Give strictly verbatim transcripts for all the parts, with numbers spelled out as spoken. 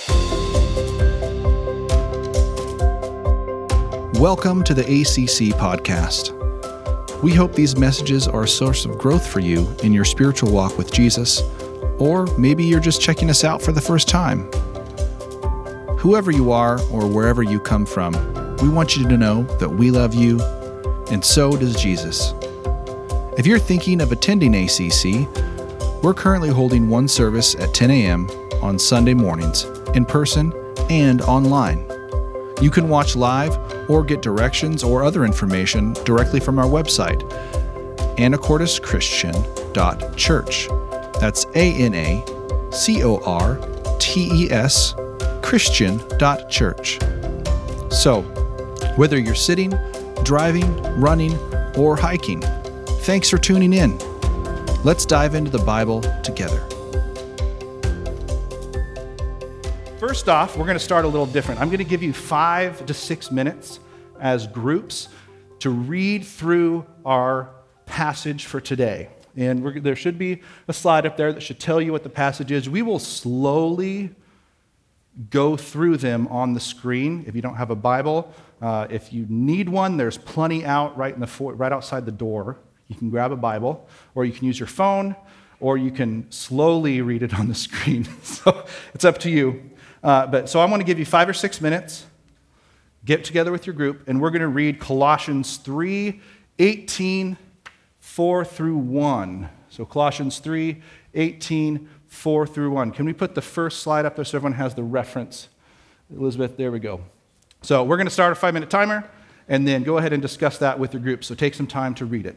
Welcome to the A C C podcast. We hope these messages are a source of growth for you in your spiritual walk with Jesus, or maybe you're just checking us out for the first time. Whoever you are or wherever you come from, we want you to know that we love you, and so does Jesus. If you're thinking of attending A C C, we're currently holding one service at ten a.m. on Sunday mornings, in person and online. You can watch live or get directions or other information directly from our website, anacortes christian dot church. That's A N A C O R T E S Christian dot church. So, whether you're sitting, driving, running, or hiking, thanks for tuning in. Let's dive into the Bible together. First off, we're going to start a little different. I'm going to give you five to six minutes as groups to read through our passage for today. And we're, there should be a slide up there that should tell you what the passage is. We will slowly go through them on the screen. If you don't have a Bible, uh, if you need one, there's plenty out right in the for, right outside the door. You can grab a Bible, or you can use your phone, or you can slowly read it on the screen. So it's up to you. Uh, but so I want to give you five or six minutes. Get together with your group, and we're going to read Colossians three, eighteen, four through one. So Colossians three, eighteen, four through one. Can we put the first slide up there so everyone has the reference? Elizabeth, there we go. So we're going to start a five-minute timer, and then go ahead and discuss that with your group. So take some time to read it.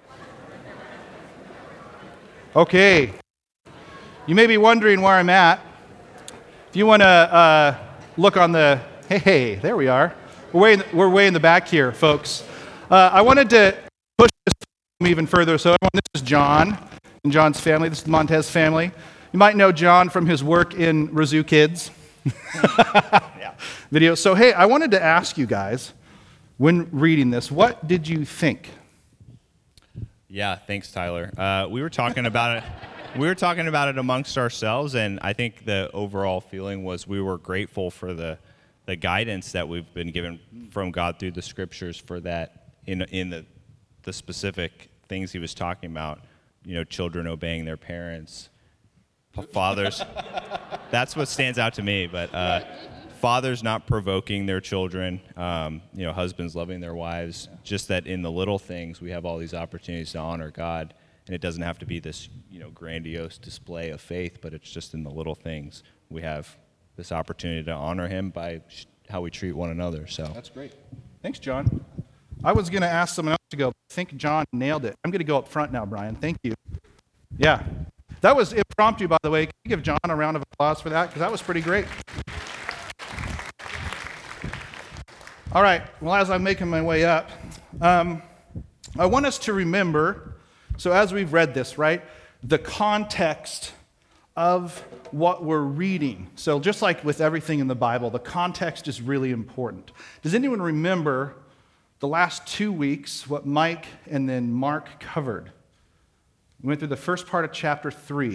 Okay. You may be wondering where I'm at. If you want to uh, look on the, hey, hey, there we are. We're way in the, we're way in the back here, folks. Uh, I wanted to push this even further. So everyone, this is John and John's family. This is the Montez family. You might know John from his work in Razoo Kids yeah. video. So, hey, I wanted to ask you guys, when reading this, what did you think? Yeah, thanks, Tyler. Uh, we were talking about it. We were talking about it amongst ourselves, and I think the overall feeling was we were grateful for the the guidance that we've been given from God through the scriptures for that in in the the specific things he was talking about. You know, children obeying their parents, fathers. That's what stands out to me. But uh, fathers not provoking their children. Um, you know, husbands loving their wives. Just that in the little things we have all these opportunities to honor God. And it doesn't have to be this, you know, grandiose display of faith, but it's just in the little things. We have this opportunity to honor him by sh- how we treat one another. So that's great. Thanks, John. I was going to ask someone else to go. I think John nailed it. I'm going to go up front now, Brian. Thank you. Yeah. That was impromptu, by the way. Can you give John a round of applause for that? Because that was pretty great. All right. Well, as I'm making my way up, um, I want us to remember... So as we've read this, right, the context of what we're reading. So just like with everything in the Bible, the context is really important. Does anyone remember the last two weeks, what Mike and then Mark covered? We went through the first part of chapter three.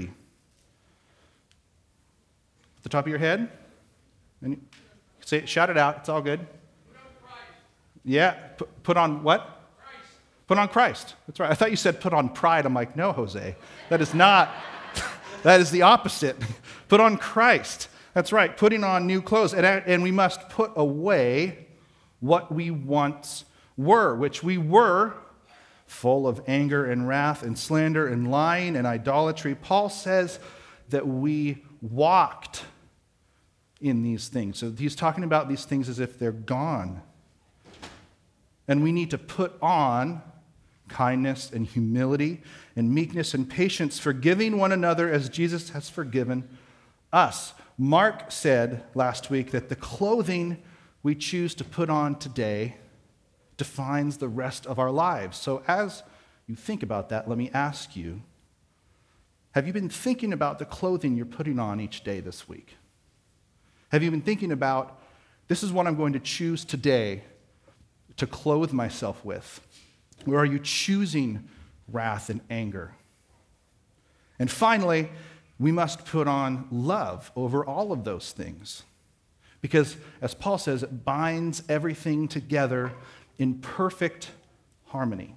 At the top of your head? And say it, shout it out. It's all good. Put on Christ. Yeah. Put, put on what? Put on Christ. That's right. I thought you said put on pride. I'm like, no, Jose. That is not. That is the opposite. Put on Christ. That's right. Putting on new clothes. And, and we must put away what we once were, which we were full of anger and wrath and slander and lying and idolatry. Paul says that we walked in these things. So he's talking about these things as if they're gone. And we need to put on kindness and humility and meekness and patience, forgiving one another as Jesus has forgiven us. Mark said last week that the clothing we choose to put on today defines the rest of our lives. So as you think about that, let me ask you, have you been thinking about the clothing you're putting on each day this week? Have you been thinking about, this is what I'm going to choose today to clothe myself with? Or are you choosing wrath and anger? And finally, we must put on love over all of those things. Because, as Paul says, it binds everything together in perfect harmony.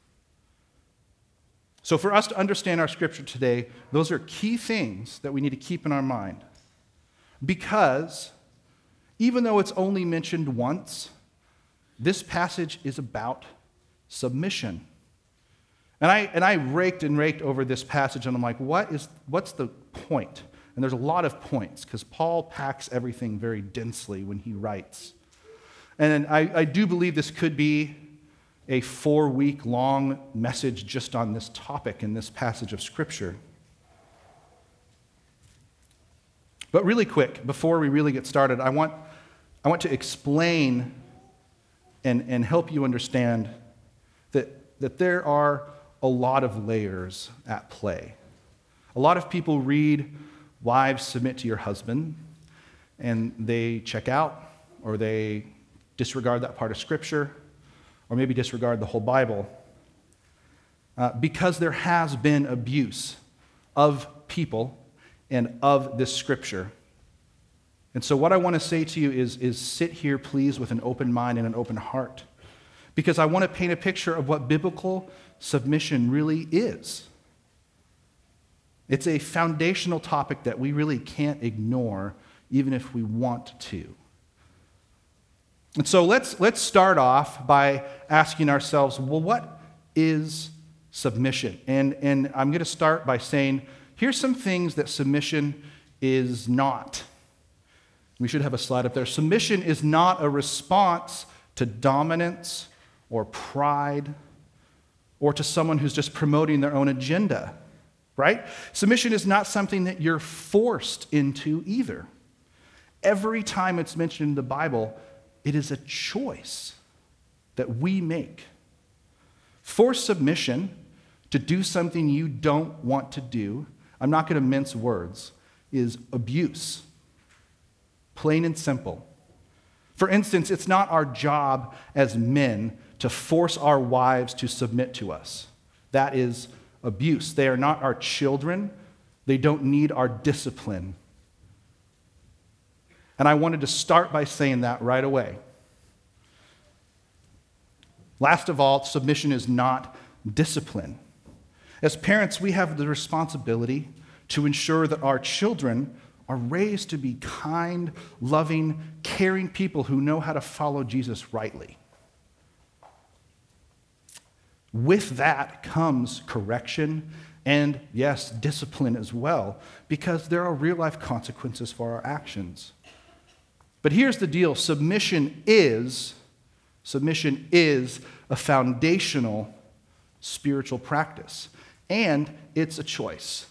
So for us to understand our scripture today, those are key things that we need to keep in our mind. Because even though it's only mentioned once, this passage is about submission. And I, and I raked and raked over this passage, and I'm like, what is, what's the point? And there's a lot of points, because Paul packs everything very densely when he writes. And I, I do believe this could be a four-week long message just on this topic in this passage of Scripture. But really quick, before we really get started, I want, I want to explain and, and help you understand that, that there are a lot of layers at play. A lot of people read, "Wives, submit to your husband," and they check out, or they disregard that part of Scripture, or maybe disregard the whole Bible, uh, because there has been abuse of people and of this Scripture. And so what I want to say to you is, is sit here, please, with an open mind and an open heart, because I want to paint a picture of what biblical submission really is. It's a foundational topic that we really can't ignore, even if we want to. And so let's, let's start off by asking ourselves, well, what is submission? And, and I'm going to start by saying, here's some things that submission is not. We should have a slide up there. Submission is not a response to dominance or pride or to someone who's just promoting their own agenda, right? Submission is not something that you're forced into either. Every time it's mentioned in the Bible, it is a choice that we make. Forced submission to do something you don't want to do, I'm not going to mince words, is abuse. Plain and simple. For instance, it's not our job as men to force our wives to submit to us. That is abuse. They are not our children. They don't need our discipline. And I wanted to start by saying that right away. Last of all, submission is not discipline. As parents, we have the responsibility to ensure that our children are raised to be kind, loving, caring people who know how to follow Jesus rightly. With that comes correction and, yes, discipline as well, because there are real-life consequences for our actions. But here's the deal. Submission is, submission is a foundational spiritual practice, and it's a choice.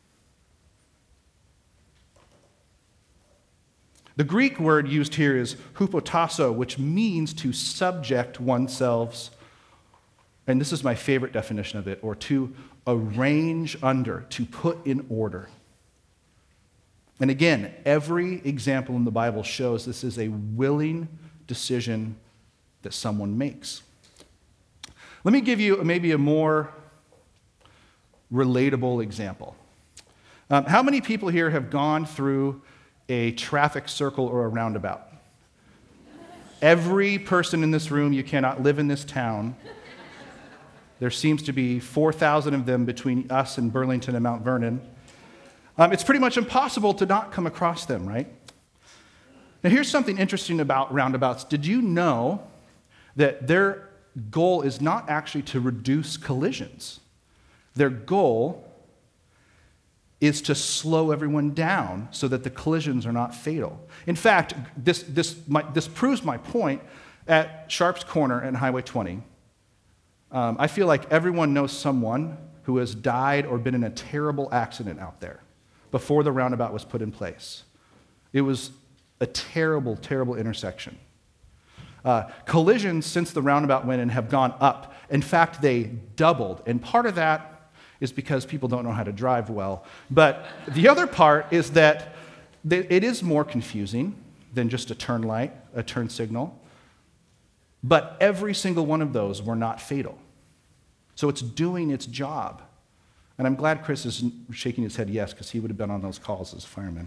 The Greek word used here is hupotasso, which means to subject oneself, and this is my favorite definition of it, or to arrange under, to put in order. And again, every example in the Bible shows this is a willing decision that someone makes. Let me give you maybe a more relatable example. Um, how many people here have gone through a traffic circle or a roundabout? Every person in this room, you cannot live in this town. There seems to be four thousand of them between us and Burlington and Mount Vernon. Um, it's pretty much impossible to not come across them, right? Now, here's something interesting about roundabouts. Did you know that their goal is not actually to reduce collisions? Their goal is to slow everyone down so that the collisions are not fatal. In fact, this, this, my, this proves my point. At Sharps Corner and Highway twenty, um, I feel like everyone knows someone who has died or been in a terrible accident out there before the roundabout was put in place. It was a terrible, terrible intersection. Uh, collisions since the roundabout went in have gone up. In fact, they doubled. And part of that is because people don't know how to drive well. But the other part is that it is more confusing than just a turn light, a turn signal. But every single one of those were not fatal. So it's doing its job. And I'm glad Chris is shaking his head yes, because he would have been on those calls as a fireman.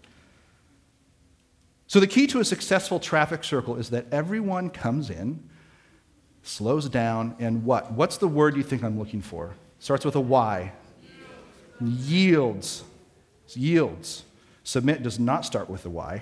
So the key to a successful traffic circle is that everyone comes in, slows down, and what? What's the word you think I'm looking for? Starts with a Y. Yields. Yields. Submit does not start with a Y.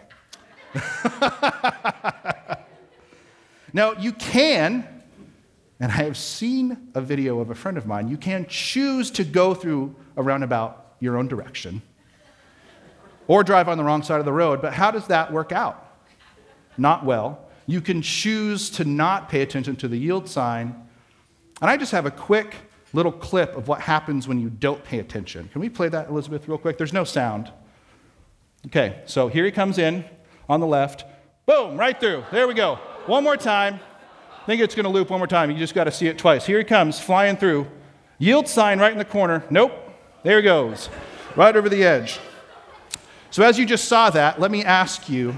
Now, you can, and I have seen a video of a friend of mine, you can choose to go through a roundabout your own direction or drive on the wrong side of the road, but how does that work out? Not well. You can choose to not pay attention to the yield sign. And I just have a quick little clip of what happens when you don't pay attention. Can we play that, Elizabeth, real quick? There's no sound. Okay, so here he comes in on the left. Boom, right through. There we go. One more time. I think it's going to loop one more time. You just got to see it twice. Here he comes, flying through. Yield sign right in the corner. Nope. There he goes. Right over the edge. So as you just saw that, let me ask you,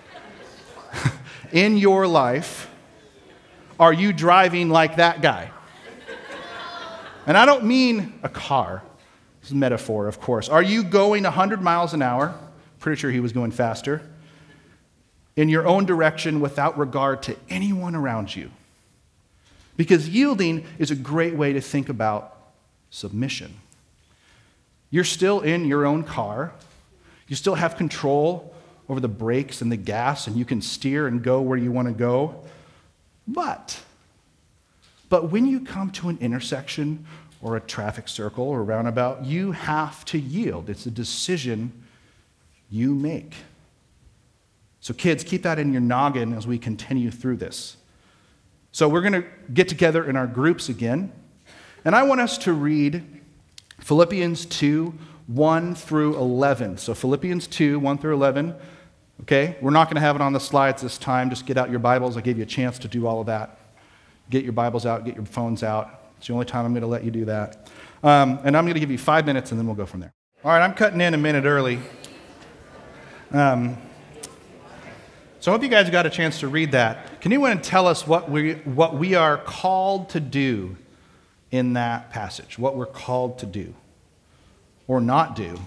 in your life, are you driving like that guy? And I don't mean a car. It's a metaphor, of course. Are you going one hundred miles an hour? Pretty sure he was going faster. In your own direction without regard to anyone around you. Because yielding is a great way to think about submission. You're still in your own car. You still have control over the brakes and the gas, and you can steer and go where you want to go. But, but when you come to an intersection or a traffic circle or roundabout, you have to yield. It's a decision you make. So kids, keep that in your noggin as we continue through this. So we're going to get together in our groups again. And I want us to read Philippians two, one through eleven. So Philippians two, one through eleven. Okay? We're not going to have it on the slides this time. Just get out your Bibles. I gave you a chance to do all of that. Get your Bibles out. Get your phones out. It's the only time I'm going to let you do that. Um, and I'm going to give you five minutes, and then we'll go from there. All right, I'm cutting in a minute early. Um... So I hope you guys got a chance to read that. Can anyone tell us what we, what we are called to do in that passage? What we're called to do or not do?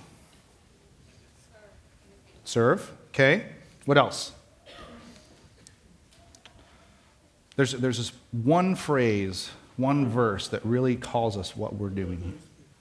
Serve. Okay. What else? There's, there's this one phrase, one verse that really calls us what we're doing.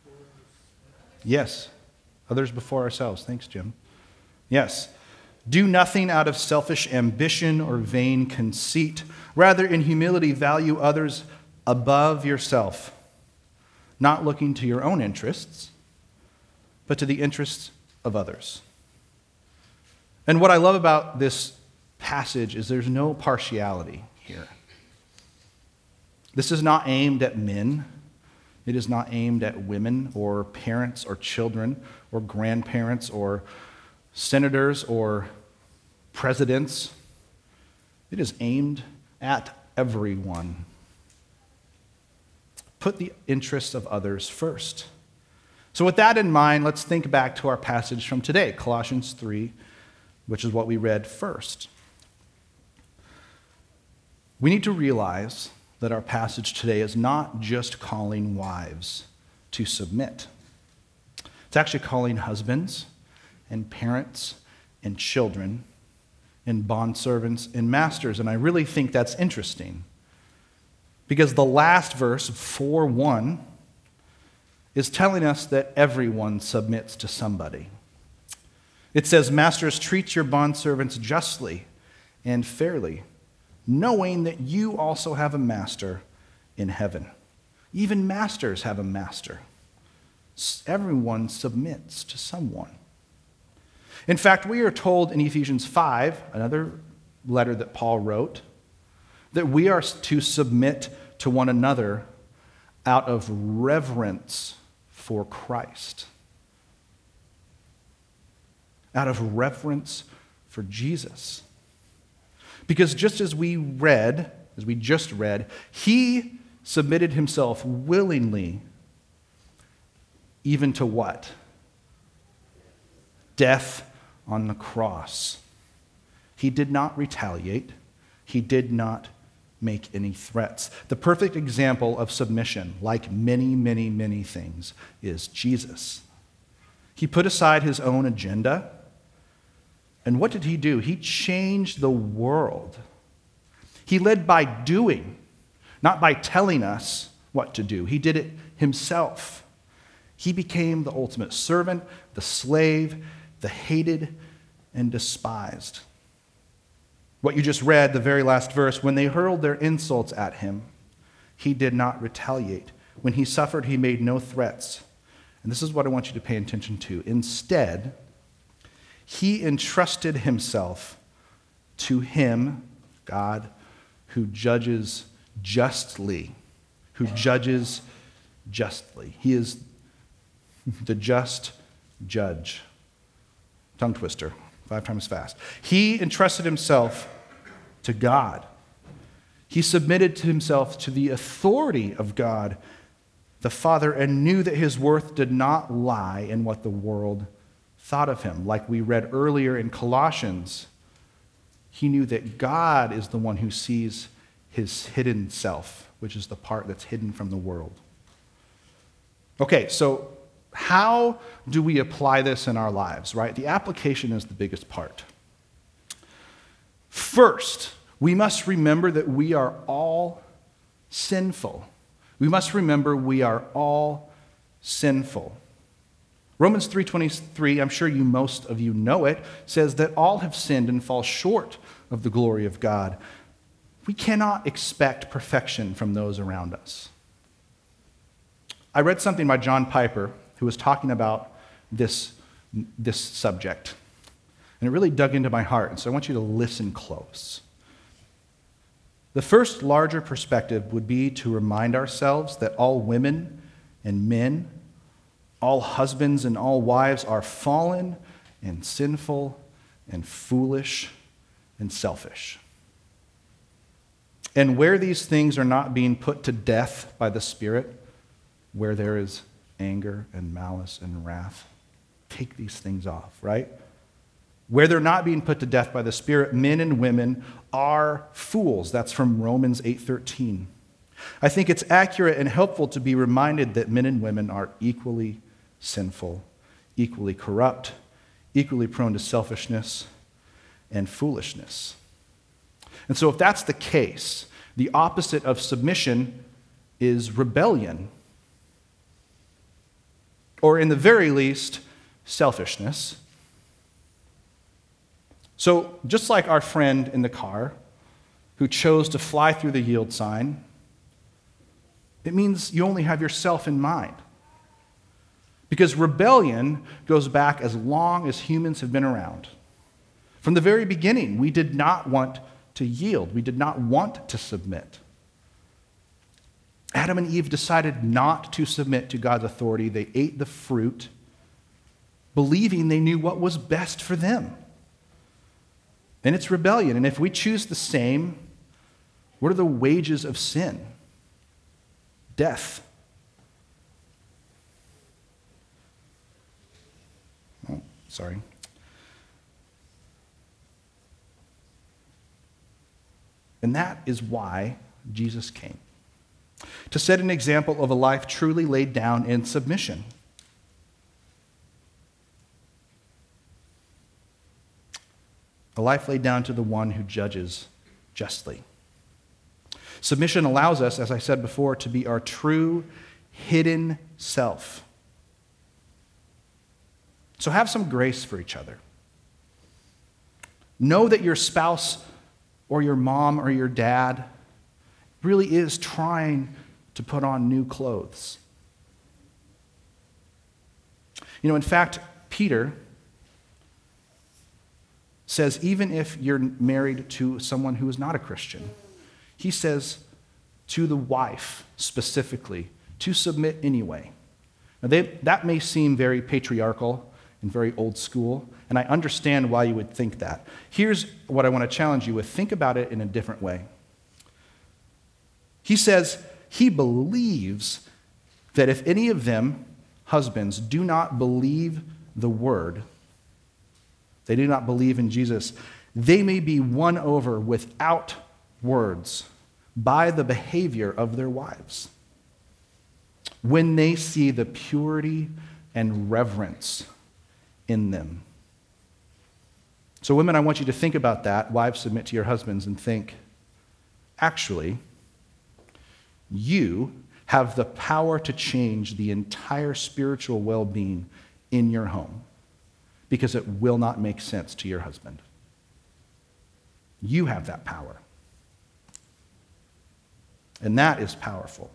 Yes. Others before ourselves. Thanks, Jim. Yes. Do nothing out of selfish ambition or vain conceit. Rather, in humility, value others above yourself, not looking to your own interests, but to the interests of others. And what I love about this passage is there's no partiality here. This is not aimed at men. It is not aimed at women or parents or children or grandparents or senators or presidents. It is aimed at everyone. Put the interests of others first. So with that in mind, let's think back to our passage from today, Colossians three, which is what we read first. We need to realize that our passage today is not just calling wives to submit. It's actually calling husbands and parents and children and bondservants and masters. And I really think that's interesting because the last verse, four one, is telling us that everyone submits to somebody. It says, "Masters, treat your bondservants justly and fairly, knowing that you also have a master in heaven." Even masters have a master. Everyone submits to someone. In fact, we are told in Ephesians five, another letter that Paul wrote, that we are to submit to one another out of reverence for Christ. Out of reverence for Jesus. Because just as we read, as we just read, he submitted himself willingly even to what? Death on the cross. He did not retaliate. He did not make any threats. The perfect example of submission, like many, many, many things, is Jesus. He put aside his own agenda, and what did he do? He changed the world. He led by doing, not by telling us what to do. He did it himself. He became the ultimate servant, the slave, the hated and despised. What you just read, the very last verse, when they hurled their insults at him, he did not retaliate. When he suffered, he made no threats. And this is what I want you to pay attention to. Instead, he entrusted himself to him, God, who judges justly, who judges justly. He is the just judge. Tongue twister, five times fast. He entrusted himself to God. He submitted to himself to the authority of God, the Father, and knew that his worth did not lie in what the world thought of him. Like we read earlier in Colossians, he knew that God is the one who sees his hidden self, which is the part that's hidden from the world. Okay, so how do we apply this in our lives, right? The application is the biggest part. First, we must remember that we are all sinful. We must remember we are all sinful. Romans three twenty-three, I'm sure you most of you know it, says that all have sinned and fall short of the glory of God. We cannot expect perfection from those around us. I read something by John Piper who was talking about this, this subject. And it really dug into my heart, and so I want you to listen close. The first larger perspective would be to remind ourselves that all women and men, all husbands and all wives are fallen and sinful and foolish and selfish. And where these things are not being put to death by the Spirit, where there is anger and malice and wrath, take these things off, right? Where they're not being put to death by the Spirit, men and women are fools. That's from Romans eight thirteen. I think it's accurate and helpful to be reminded that men and women are equally sinful, equally corrupt, equally prone to selfishness and foolishness. And so if that's the case, the opposite of submission is rebellion. Or in the very least, selfishness. So just like our friend in the car who chose to fly through the yield sign, it means you only have yourself in mind. Because rebellion goes back as long as humans have been around. From the very beginning, we did not want to yield. We did not want to submit. Adam and Eve decided not to submit to God's authority. They ate the fruit, believing they knew what was best for them. And it's rebellion. And if we choose the same, what are the wages of sin? Death. Oh, sorry. And that is why Jesus came. To set an example of a life truly laid down in submission. A life laid down to the one who judges justly. Submission allows us, as I said before, to be our true, hidden self. So have some grace for each other. Know that your spouse or your mom or your dad really is trying to put on new clothes. You know, in fact, Peter says even if you're married to someone who is not a Christian, he says to the wife specifically to submit anyway. Now they, that may seem very patriarchal and very old school, and I understand why you would think that. Here's what I want to challenge you with. Think about it in a different way. He says he believes that if any of them, husbands, do not believe the word, they do not believe in Jesus, they may be won over without words by the behavior of their wives. When they see the purity and reverence in them. So women, I want you to think about that. Wives, submit to your husbands and think, actually, you have the power to change the entire spiritual well-being in your home because it will not make sense to your husband. You have that power. And that is powerful.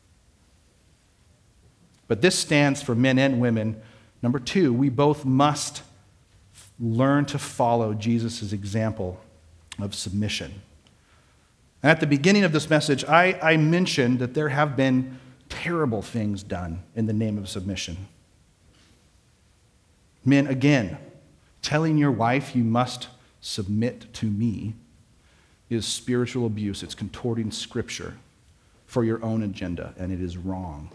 But this stands for men and women. Number two, we both must learn to follow Jesus' example of submission. And at the beginning of this message, I, I mentioned that there have been terrible things done in the name of submission. Men, again, telling your wife you must submit to me is spiritual abuse. It's contorting Scripture for your own agenda, and it is wrong.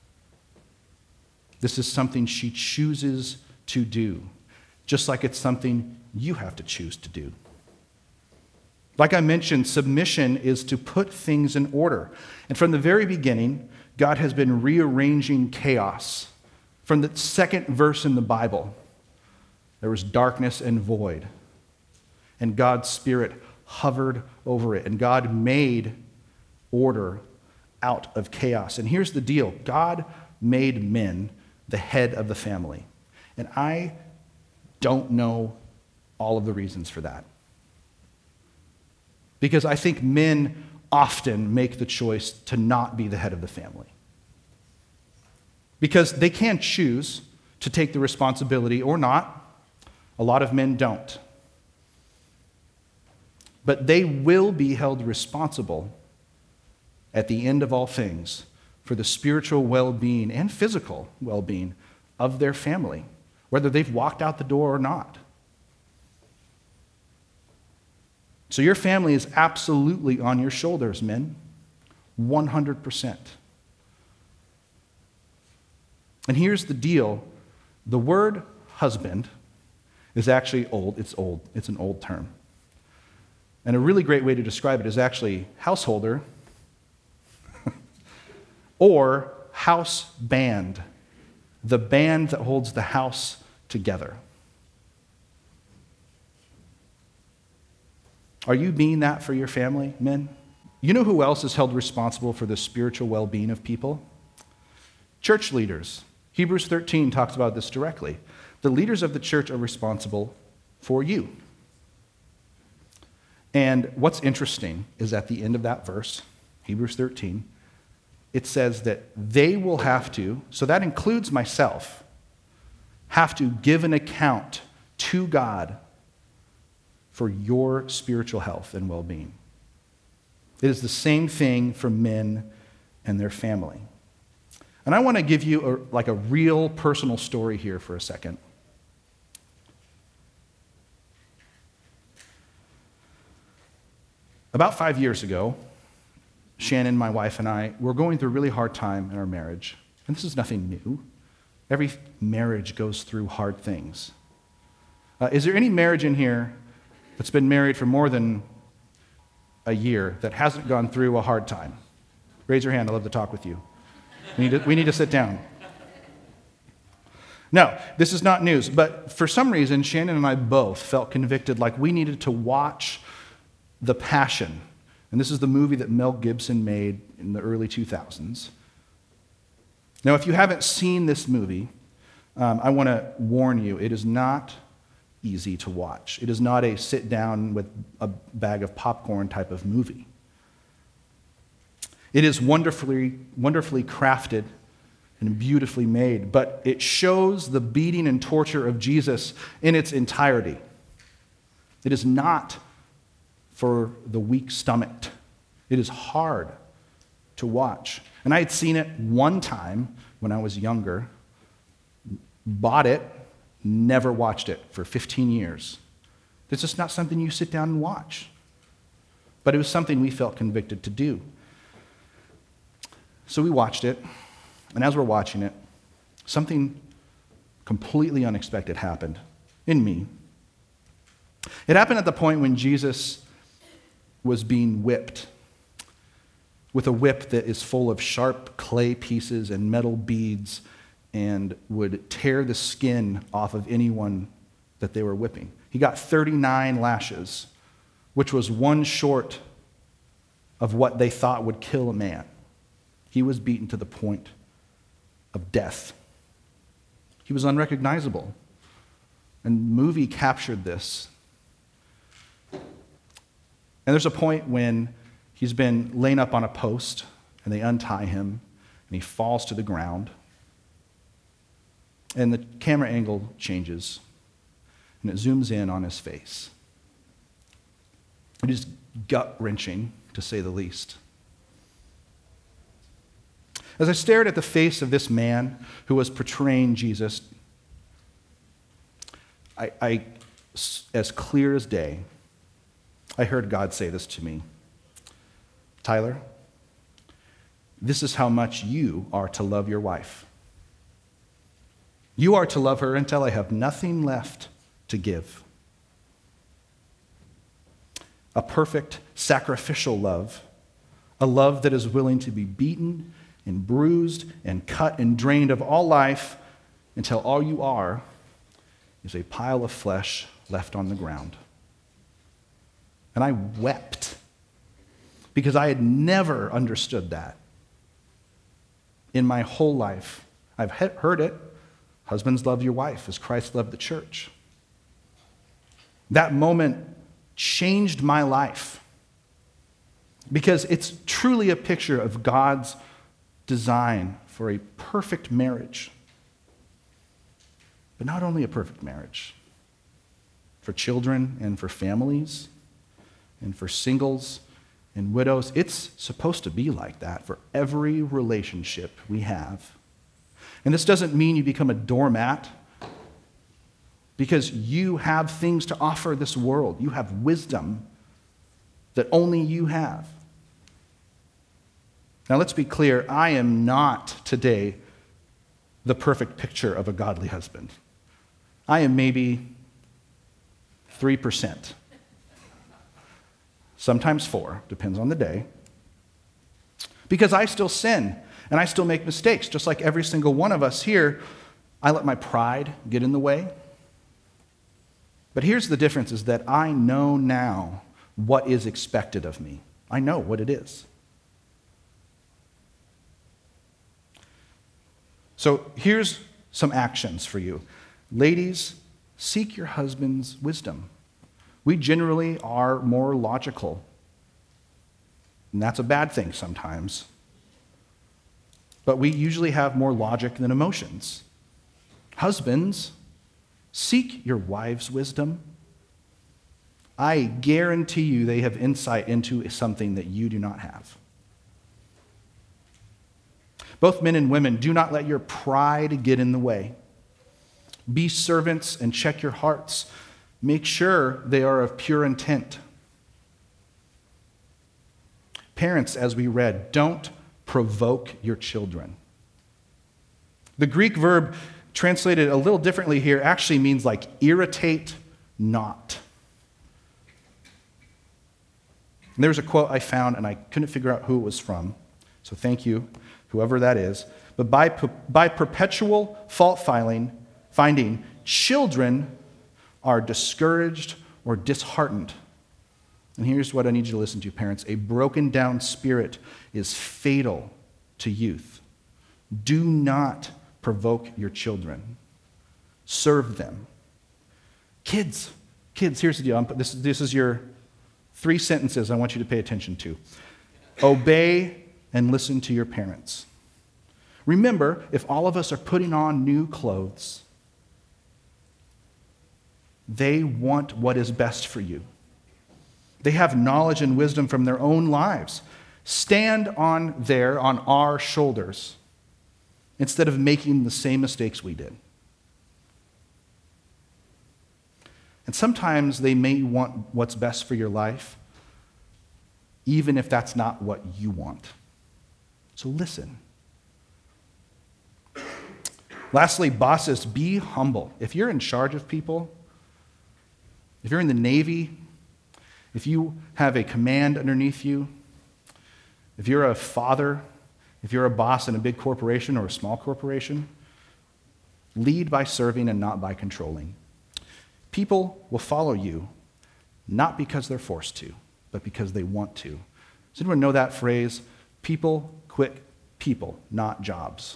This is something she chooses to do, just like it's something you have to choose to do. Like I mentioned, submission is to put things in order. And from the very beginning, God has been rearranging chaos. From the second verse in the Bible, there was darkness and void. And God's Spirit hovered over it. And God made order out of chaos. And here's the deal. God made men the head of the family. And I don't know all of the reasons for that. Because I think men often make the choice to not be the head of the family. Because they can choose to take the responsibility or not. A lot of men don't. But they will be held responsible at the end of all things for the spiritual well-being and physical well-being of their family, whether they've walked out the door or not. So your family is absolutely on your shoulders, men, one hundred percent. And here's the deal. The word husband is actually old. It's old. It's an old term. And a really great way to describe it is actually householder or house band, the band that holds the house together. Are you being that for your family, men? You know who else is held responsible for the spiritual well-being of people? Church leaders. Hebrews thirteen talks about this directly. The leaders of the church are responsible for you. And what's interesting is at the end of that verse, Hebrews thirteen, it says that they will have to, so that includes myself, have to give an account to God for your spiritual health and well-being. It is the same thing for men and their family. And I want to give you a, like a real personal story here for a second. About five years ago, Shannon, my wife, and I were going through a really hard time in our marriage. And this is nothing new. Every marriage goes through hard things. Uh, is there any marriage in here that's been married for more than a year that hasn't gone through a hard time? Raise your hand. I'd love to talk with you. We need to, we need to sit down. No, this is not news. But for some reason, Shannon and I both felt convicted like we needed to watch The Passion. And this is the movie that Mel Gibson made in the early two thousands. Now, if you haven't seen this movie, um, I want to warn you, it is not easy to watch. It is not a sit down with a bag of popcorn type of movie. It is wonderfully, wonderfully crafted and beautifully made, but it shows the beating and torture of Jesus in its entirety. It is not for the weak-stomached. It is hard to watch. And I had seen it one time when I was younger, bought it, never watched it for fifteen years. It's just not something you sit down and watch. But it was something we felt convicted to do. So we watched it, and as we're watching it, something completely unexpected happened in me. It happened at the point when Jesus was being whipped. with a whip that is full of sharp clay pieces and metal beads and would tear the skin off of anyone that they were whipping. He got thirty-nine lashes, which was one short of what they thought would kill a man. He was beaten to the point of death. He was unrecognizable. And the movie captured this. And there's a point when he's been laying up on a post, and they untie him, and he falls to the ground. And the camera angle changes, and it zooms in on his face. It is gut-wrenching, to say the least. As I stared at the face of this man who was portraying Jesus, I, I, as clear as day, I heard God say this to me. Tyler, this is how much you are to love your wife. You are to love her until I have nothing left to give. A perfect sacrificial love, a love that is willing to be beaten and bruised and cut and drained of all life until all you are is a pile of flesh left on the ground. And I wept because I had never understood that in my whole life. I've heard it. Husbands, love your wife as Christ loved the church. That moment changed my life because it's truly a picture of God's design for a perfect marriage. But not only a perfect marriage, for children and for families and for singles and widows. It's supposed to be like that for every relationship we have. And this doesn't mean you become a doormat, because you have things to offer this world. You have wisdom that only you have. Now, let's be clear. I am not today the perfect picture of a godly husband. I am maybe three percent. Sometimes four, depends on the day. Because I still sin, and I still make mistakes, just like every single one of us here. I let my pride get in the way. But here's the difference, is that I know now what is expected of me. I know what it is. So here's some actions for you. Ladies, seek your husband's wisdom. We generally are more logical, and that's a bad thing sometimes. But we usually have more logic than emotions. Husbands, seek your wife's wisdom. I guarantee you they have insight into something that you do not have. Both men and women, do not let your pride get in the way. Be servants and check your hearts. Make sure they are of pure intent. Parents, as we read, don't provoke your children. The Greek verb translated a little differently here actually means like irritate not. And there's a quote I found, and I couldn't figure out who it was from, so thank you, whoever that is. But by, by perpetual fault filing, finding, children are discouraged or disheartened. And here's what I need you to listen to, parents. A broken down spirit is fatal to youth. Do not provoke your children. Serve them. Kids, kids, here's the deal. This, this is your three sentences I want you to pay attention to. Obey and listen to your parents. Remember, if all of us are putting on new clothes, they want what is best for you. They have knowledge and wisdom from their own lives. Stand on their, on our shoulders, instead of making the same mistakes we did. And sometimes they may want what's best for your life, even if that's not what you want. So listen. Lastly, bosses, be humble. If you're in charge of people, if you're in the Navy, if you have a command underneath you, If you're a father, if you're a boss in a big corporation or a small corporation, lead by serving and not by controlling. People will follow you, not because they're forced to, but because they want to. Does anyone know that phrase? People quit people, not jobs.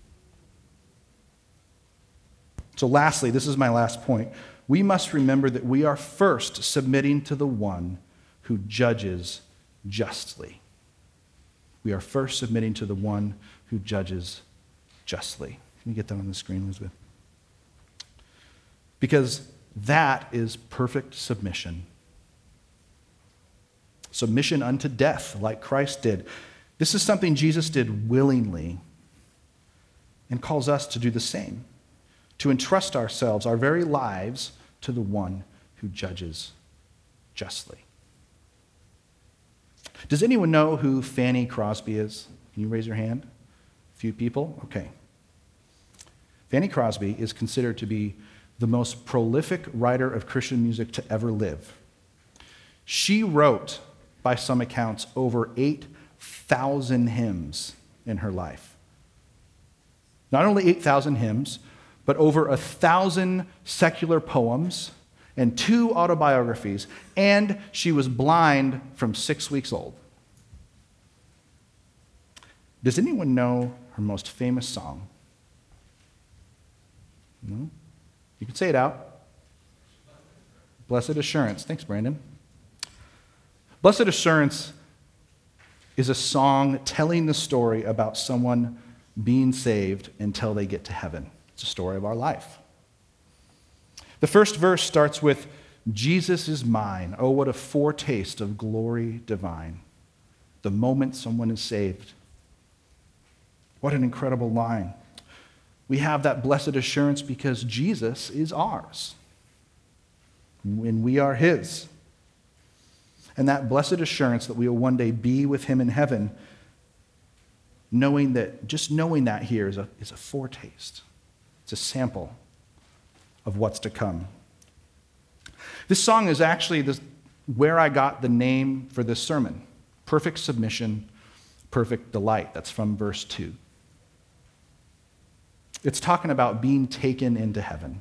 So lastly, this is my last point. We must remember that we are first submitting to the one who judges justly. We are first submitting to the one who judges justly. Can you get that on the screen, Elizabeth? Because that is perfect submission. Submission unto death, like Christ did. This is something Jesus did willingly and calls us to do the same, to entrust ourselves, our very lives, to the one who judges justly. Does anyone know who Fanny Crosby is? Can you raise your hand? A few people? Okay. Fanny Crosby is considered to be the most prolific writer of Christian music to ever live. She wrote, by some accounts, over eight thousand hymns in her life. Not only eight thousand hymns, but over a thousand secular poems and two autobiographies, and she was blind from six weeks old. Does anyone know her most famous song? No? You can say it out. Blessed Assurance. Thanks, Brandon. Blessed Assurance is a song telling the story about someone being saved until they get to heaven. It's a story of our life. The first verse starts with, Jesus is mine. Oh, what a foretaste of glory divine. The moment someone is saved. What an incredible line. We have that blessed assurance because Jesus is ours. And we are his. And that blessed assurance that we will one day be with him in heaven, knowing that, just knowing that here is a, is a foretaste. It's a sample of what's to come. This song is actually this, where I got the name for this sermon. Perfect submission, perfect delight. That's from verse two. It's talking about being taken into heaven.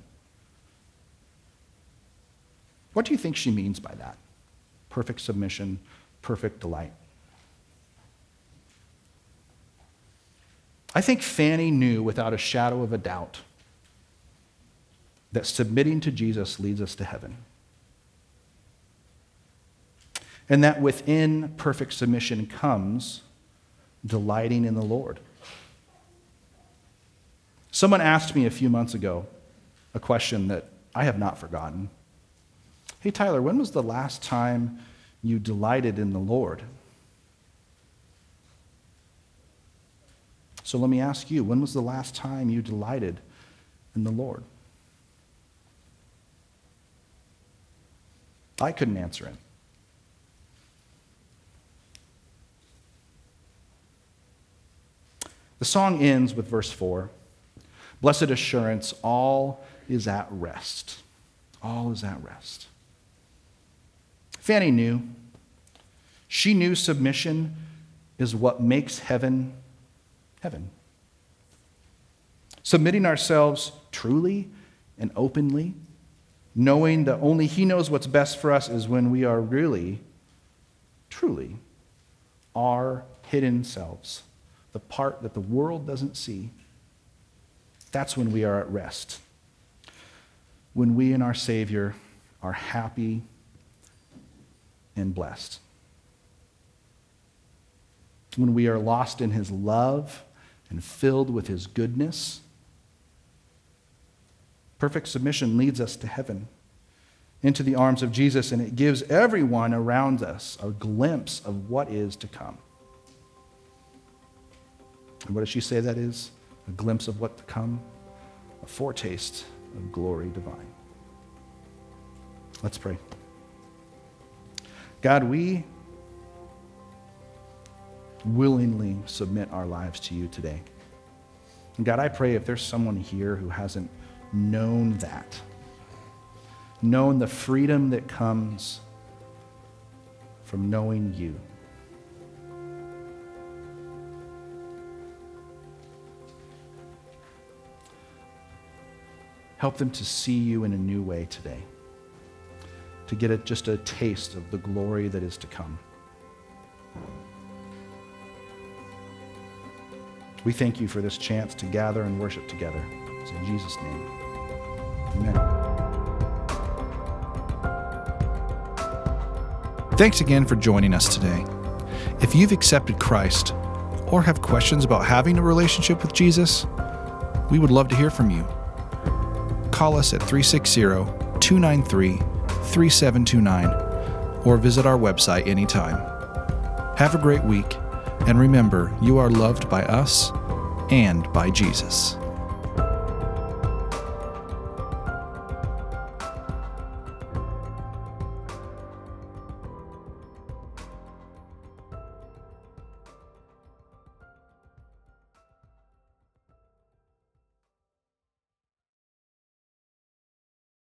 What do you think she means by that? Perfect submission, perfect delight. I think Fanny knew without a shadow of a doubt that submitting to Jesus leads us to heaven. And that within perfect submission comes delighting in the Lord. Someone asked me a few months ago a question that I have not forgotten. Hey, Tyler, when was the last time you delighted in the Lord? So let me ask you, when was the last time you delighted in the Lord? I couldn't answer it. The song ends with verse four. Blessed assurance, all is at rest. All is at rest. Fanny knew. She knew submission is what makes heaven heaven. Submitting ourselves truly and openly, knowing that only he knows what's best for us, is when we are really, truly, our hidden selves, the part that the world doesn't see. That's when we are at rest. When we and our Savior are happy and blessed. When we are lost in his love and filled with his goodness. Perfect submission leads us to heaven, into the arms of Jesus, and it gives everyone around us a glimpse of what is to come. And what does she say that is? A glimpse of what to come? A foretaste of glory divine. Let's pray. God, we willingly submit our lives to you today. And God, I pray if there's someone here who hasn't known that, known the freedom that comes from knowing you, Help them to see you in a new way today, to get a, just a taste of the glory that is to come. We thank you for this chance to gather and worship together. It's in Jesus' name. Amen. Thanks again for joining us today. If you've accepted Christ or have questions about having a relationship with Jesus, we would love to hear from you. Call us at three six zero, two nine three, three seven two nine or visit our website anytime. Have a great week, and remember, you are loved by us and by Jesus.